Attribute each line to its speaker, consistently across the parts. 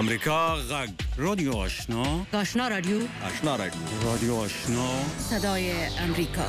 Speaker 1: امریکا غږ رادیو آشنا
Speaker 2: آشنا رادیو
Speaker 1: رادیو آشنا
Speaker 2: صدای امریکا.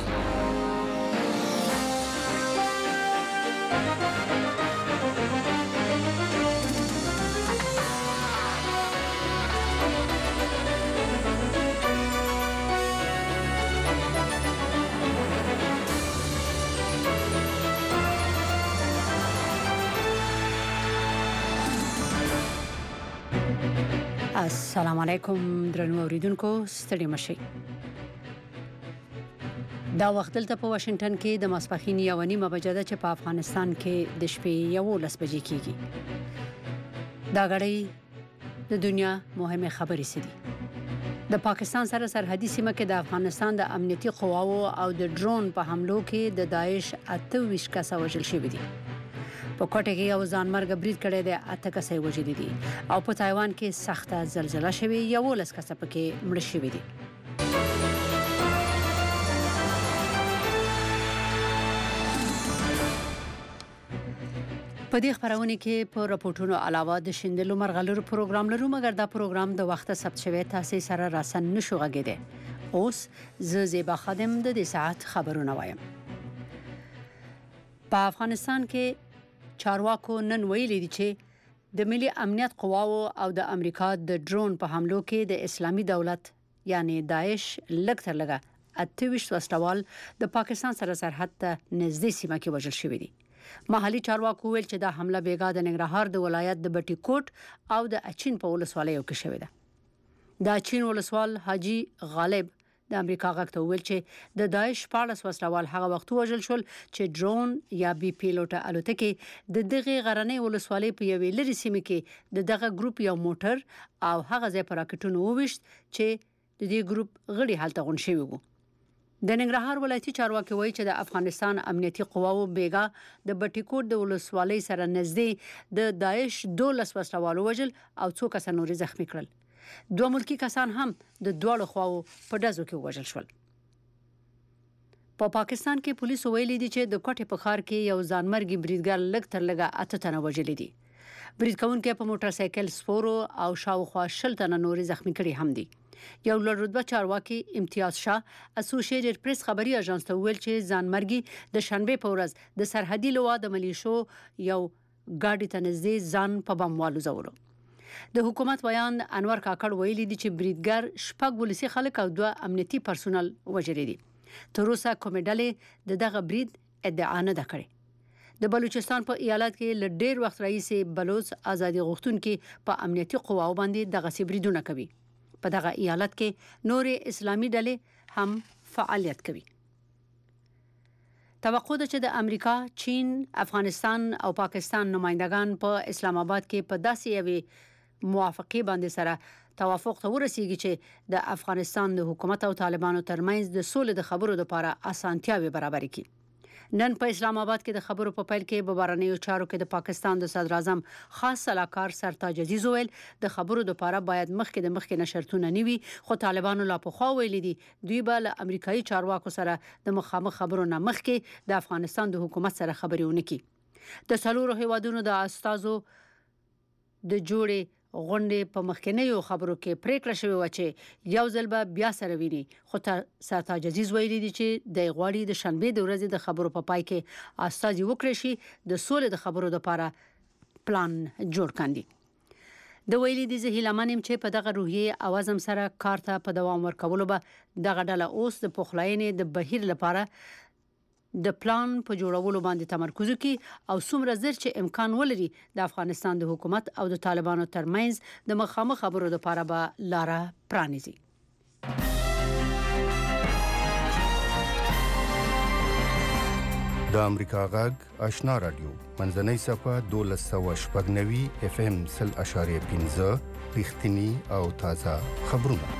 Speaker 2: السلام علیکم درنو اوریدونکو، ستړي مشئ. دا وخت دلته په واشنگټن کې د ماسپښین 1:30 بجې چې په افغانستان کې د شپې 11 بجې کېږي. دا غړي د دنیا مهمه خبرې سدي. د پاکستان سره سرحدي سیمه کې د افغانستان د امنیتي قواو او د ډرون په حملو کې د داعش 28 کسه وژل شوي دي. په کوټه کې یو ځانمرګ برید کړی دی، 8 کسه وژل دي او په تایوان کې سخته زلزلہ شوې، 11 کسه پکې مړ شوي دي. په دې خبرونه کې په راپورټونو علاوه د شیندلو مرغلرو پروګرام لرو، مګر دا پروګرام د وخت ثبت شوی تاسو سره راسن نشو غږیده. اوس زیبا خادم د دې ساعت خبرونه وایم. په افغانستان کې چارواکو نن ویلي دي چې د ملي امنیت قواو او د امریکا د ډرون په حملو کې د اسلامي دولت یعنی داعش لږ تر لږه 28 وسلوال د پاکستان سره سرحد ته نږدې سیمه کې وژل شوي دي. محلي چارواکو ویل چې دا حمله بیګا د ننګرهار د ولایت د بټي کوټ او د اچین په ولسوالیو کې شوې ده. د اچین ولسوال حاجی غالب د امریکا غږ ته ویل چې د داعش 14 وسلوال هغه وخت وژل شول چې ډرون یا بي پیلوټه الوتکې د دغه غرنۍ ولسوالۍ په یوې لري سیمه کې د دغه ګروپ یو موټر او هغه ځای پر راکټونو وویشت چې د دې ګروپ غړي حالت غون شوی وو. د ننګرهار ولایتي چارواکي وایي چې د افغانستان امنیتي قواو بیګا د بټي کوټ د ولسوالۍ سره نږدې د داعش 12 وسلوال وژل او څو کسان نور زخمی کړل. 2 ملکی کسان هم د دوړو خواو په دزو کې وژل شول. په پاکستان کې پولیسو ویلي دي چې د کوټې په ښار کې یو ځانمرګي بریدګر لږ تر لږه 8 تنه وژل دي. برید کوونکي په موټر سایکل سپورو او شاوخوا 10 تنه نور زخمی کړي هم دي. یو لوړ رتبه چارواکي امتیاز شاه اسوسییټډ پریس خبري اژانس ته ویل چې ځانمرګي د شنبه په ورځ د سرحدي لوا د ملیشو یو ګاډي ته نږدې ځان په بم والوزولو. د حکومت بیان انور کاکړ ویلي دي چې بریدګر شپږ پولیسي خلک او 2 امنیتي پرسونل وژلي دي. تر اوسه کومې ډلې دغه برید ادعا نه ده کړې. د بلوچستان په ایالت کې ل ډیر وخت رئیس بلوچ ازادي غوښتونکو په امنیتي قواو باندې دغه بریدونه کوي. په دغه ایالت کې نور اسلامي ډلې هم فعالیت کوي. توقع ده چې د امریکا، چین، افغانستان او پاکستان نمائندگان په اسلام آباد کې په داسې یوې موافقه باندې سره توافق ته ورسیږي چې د افغانستان د حکومت او طالبانو ترمنځ د سولې د خبرو لپاره اسانتیاوي برابر کړي. نن په اسلام آباد کې د خبرو په پیل کې بهرنیو چارو کې د پاکستان د صدر اعظم خاص سلاکار سرتاج عزیز ویل د خبرو لپاره باید مخکې نه شرطونه نیوي، خو طالبانو لا په خوا ویلي دي دوی به له امریکایي چارواکو سره د مخامخ خبرو نه مخکې د افغانستان د حکومت سره خبرې ونکړي. د څلورو هیوادونو د استازو د جوړې غونډې په مخکنیو خبرو کې پریکړه شوې و چې یو ځل به بیا سره ویني، خو سرتاج عزیز ویلي دي چې د غواړي د شنبه د ورځې د خبرو په پای کې استازي وکړي شي د سولې د خبرو لپاره پلان جوړ کړي. د ویلي دي زه هیلمنم چې په دغه روحیه اوازم سره کار ته په دوام ورکولو به دغه ډله اوس د پخلاینې د بهیر لپاره د پلان په جوړولو باندې تمرکز وکړي او څومره زر چې امکان ولري د افغانستان د حکومت او د طالبانو ترمنځ د مخامخ خبرو لپاره به لاره پرانیزي.
Speaker 3: د امریکا غږ آشنا رادیو منځنۍ صفه 1290 اف ام 0.15 رښتینی او تازه خبرونه.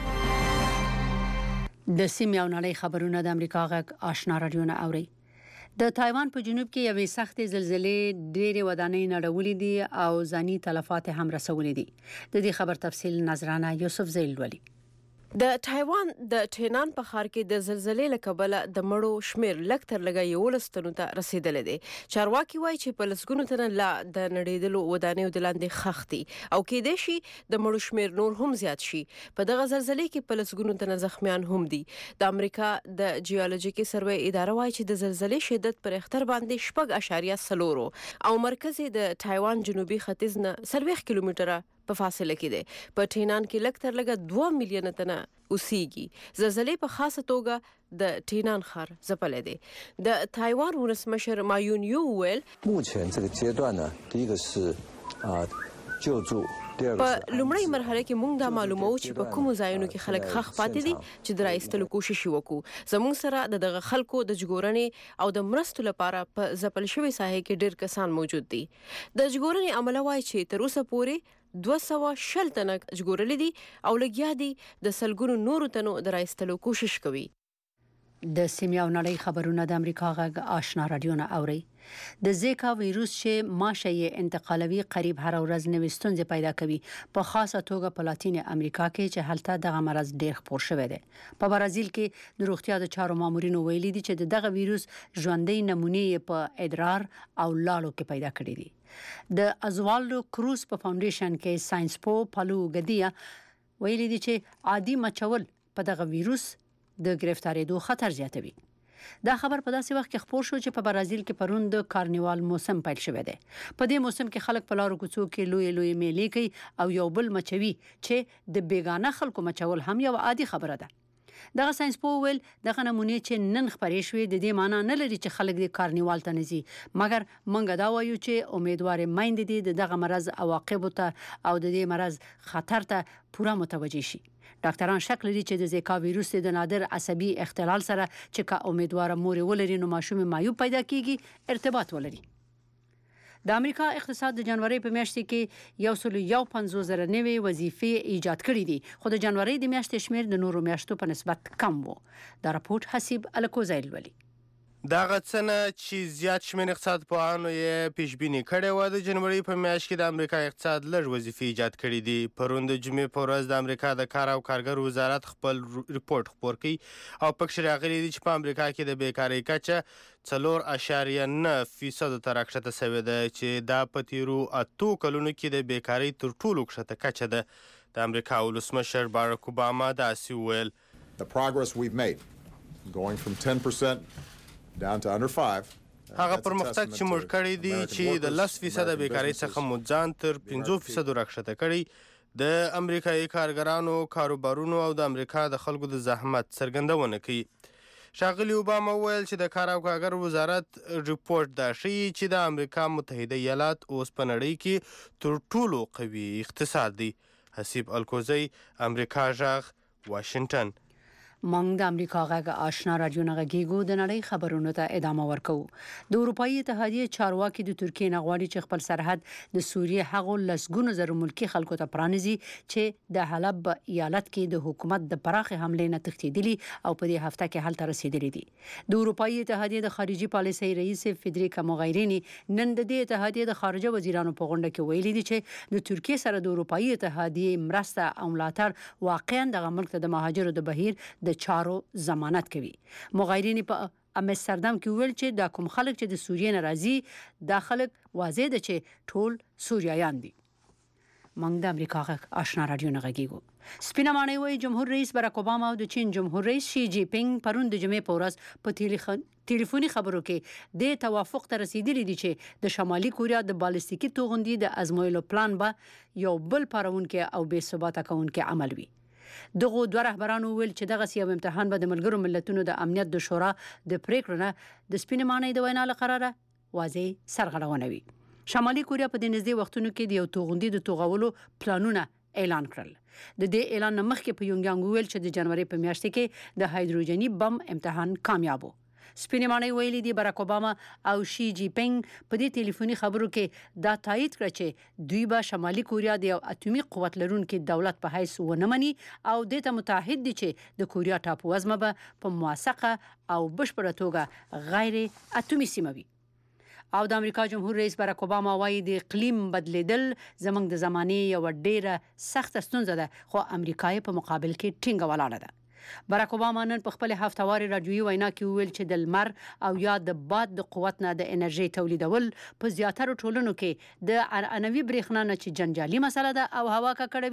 Speaker 2: د سیمې او نړۍ خبرونه د امریکا غږ آشنا رادیو نه اوري. د تایوان په جنوب کې یوې سختې زلزلې ډېرې ودانۍ نړولې دي او ځاني تلفات هم رسولې دي. د دې خبر تفصیل نظرانه یوسف زیل ولي.
Speaker 4: د تایوان د ټینان په ښار کې د زلزلې له کبله د مړو شمیر لږ تر لږه 11 تنو ته رسیدلی دی. چارواکي وایي چې په لسګونو تنه لا د نړېدلو ودانیو د لاندې ښخ دي او کېدای شي د مړو شمیر نور هم زیات شي. په دغه زلزلې کې په لسګونو تنه زخمیان هم دي. د امریکا د جیولوژیکي سروې اداره وایي چې د زلزلې شدت پر رېختر باندې 6.4 او مرکز یې د تایوان جنوبي ختیځ نه 40 کیلومتره په فاصله کې دی. په ټینان کې لږ تر لږه 2 میلیونه تنه اوسېږي. زلزلې په خاصه توګه د ټینان ښار ځپلی دی. د تایوان ولسمشر مایون یو وویل په لومړۍ مرحله کې موږ دا معلومو چې په کومو ځایونو کې خلک ښخ پاتې دي چې د راایستلو کوشش وکړو. زموږ سره دغه خلکو د ژغورنې او د مرستو لپاره په ځپل شوې ساحې کې ډېر کسان موجود دي. د ژغورنې عمله وایي چې تر اوسه پورې 200 تنه ژغورلي دي او لګیا دي د سلګونو نورو تنو د راایستلو کوشش کوي.
Speaker 2: د سیمې او نړۍ خبرونه د امریکا غږ آشنا رادیو نه اوري. د زیکا ویروس چې ماشه یې انتقالوي قریب هر ورځ نوې ستونزې پیدا کوي، په خاصه توګه په لاتین امریکا کې چې هلته دغه مرض ډېر خپور شوی دی. په برازیل کې د روغتیا د چارو مامورینو ویلي دي چې دغه ویروس ژوندۍ نمونې په ادرار او لاړو کې پیدا کړي دي. د ازوالدو کروز په فاونډیشن کې ساينس پو پالو ګدیا ویلي دي چې عادي مچول په دغه ویروس د گرفتاریدو خطر زیاتوي. دا خبر په داسې وخت کې خپور شو چې په برازیل کې پرون د کارنیوال موسم پیل شوی دی. په دې موسم کې خلک په لارو کوڅو کې لوی میلې کوي او یو بل مچوي چې د بیگانه خلکو مچول هم یو عادي خبره ده. دغه ساينس پو ویل دغه نمونې چې نن خبرې شوې د دې معنی نه لري چې خلک د کارنیوال ته نزي، مګر منګه دا وایو چې امیدوار مایند دي دغه مرض عواقب ته او د دې مرض خطر ته پوره متوجه شي. ډاکټران شک لري چې د زیکا ویروس د نادر عصبي اختلال سره چې کا امیدوار مور ولري نو ماشوم مایوب پیدا کیږي ارتباط ولري. د امریکا اقتصاد د جنوري په میاشت کې 150,000 نوې وظیفې ایجاد کړې دي، خو د جنوري د میاشتې شمیر د نورو میاشتو په نسبت کم وو. دا راپورټ حسیب الکوزایل ولي.
Speaker 5: دا غڅنه چې زیات شمېر اقتصاد پوهانو یې پیشبیني کړې وه د جنوري په میاشت کې د امریکا اقتصاد لږ وظیفې ایجاد کړي دي. پرون د جمعې په ورځ د امریکا د کار او کارګر وزارت خپل ریپورت خپور کړي او پکې راغلي دي چې په امریکا کې د بیکارۍ کچه 4.9% ته راکښته شوې ده چې دا په تیرو 8 کلونو کې د بیکارۍ تر ټولو کښته کچه ده. د امریکا ولسمشر باراک اوباما داسې وویل
Speaker 6: The progress we've made going from 10% down to under 5.
Speaker 5: هغه پرمختګ چې موږ کړی دی چې د 10% بیکارۍ څخه مو ځان تر 15% راکښته کړی د امریکایي کارګرانو کاروبارونو او د امریکا د خلکو د زحمت څرګندونه کوي. ښاغلي اوباما وویل چې د کار او کارګر وزارت ریپورت دا ښیي چې د امریکا متحده ایالات اوس په نړۍ کې تر ټولو قوي اقتصاد دی. حسیب الکوزی، امریکا غږ، واشنگټن.
Speaker 2: مونږ د امریکا غږ آشنا رادیو نه غږیږو. د نړۍ خبرونو ته ادامه ورکوو. د اروپאי اتحادیې چارواکي د ترکیې نه غواړي چې خپل سرحد د سوریې هغو لسګونو زره ملکی خلکو ته پرانیزي چې د حلب ایالت کې د حکومت د پراخه حملې نه تښتېدلي او په دې هفته کې هلته رسیدلي دي. د اروپאי اتحادیې د خارجي پالیسۍ رئیس فدریکا موغیرینی نن د دې اتحادیې د خارجه وزیرانو په غونډه کې ویلي دي چې د ترکیې سره د اروپאי اتحادیې مرسته او ملاتړ واقعا دغه ملک ته د مهاجرو د بهیر د چارو ضمانت کوي. موغیرینی په امستردام کې ویل چې دا کوم خلک چې د سوریې نه راځي دا خلک واضح ده چې ټول سوریایان دي. مونږ د امریکا غږ آشنا رادیو نه غږیږو. سپینه ماڼۍ وایي جمهور رئیس باراک اوباما او د چین جمهور رئیس شي جی پینګ پرون د جمعې په ورځ په ټلیفوني خبرو کې د توافق ته رسیدلي دي چې د شمالي کوریا د بالستیکي توغندي د ازمویلو پلان به یو بل پارونکي او بې ثباته کوونکي عمل وي. دغه دوه رهبرانو ویل چې دغه یو امتحان به د ملګرو ملتونو د امنیت د شورا د پریکړو نه د سپینې ماڼۍ د وینا له قراره واضح سرغړونه وي. شمالي کوریا په دې نږدې وختونو کې د یو توغندي د توغولو پلانونه اعلان کړل. د دې اعلان مخکې په یونګیانګ ویل چې د جنوري په میاشت کې د هایدروجني بم امتحان کامیاب وو. سپینې ماڼۍ ویلي دي باراک اوباما او شي جی پینګ په دې ټلیفوني خبرو کې دا تایید کړ چې دوی به شمالي کوریا د یو اټومي قوت لرونکي دولت په حیث ونه مني او دې ته متحد دي چې د کوریا ټاپو وزمه به په موثقه او بشپړه توګه غیر اټومي سیمه وي. او د امریکا جمهور رئیس باراک اوباما وايي د اقلیم بدلیدل زموږ د زمانې یو ډیره سخت ستونزه ده خو امریکا یې په مقابل کې ټینګه ولاړه ده. باراک اوباما نن په خپل هفتواري رادیوي وینا کې وویل چې د لمر او یا د باد د قوت نه د انرژي تولیدول په زیاتره ټولنو کې د عنعنوي برېښنا نه چې جنجالي مسله ده او هوا ککړوي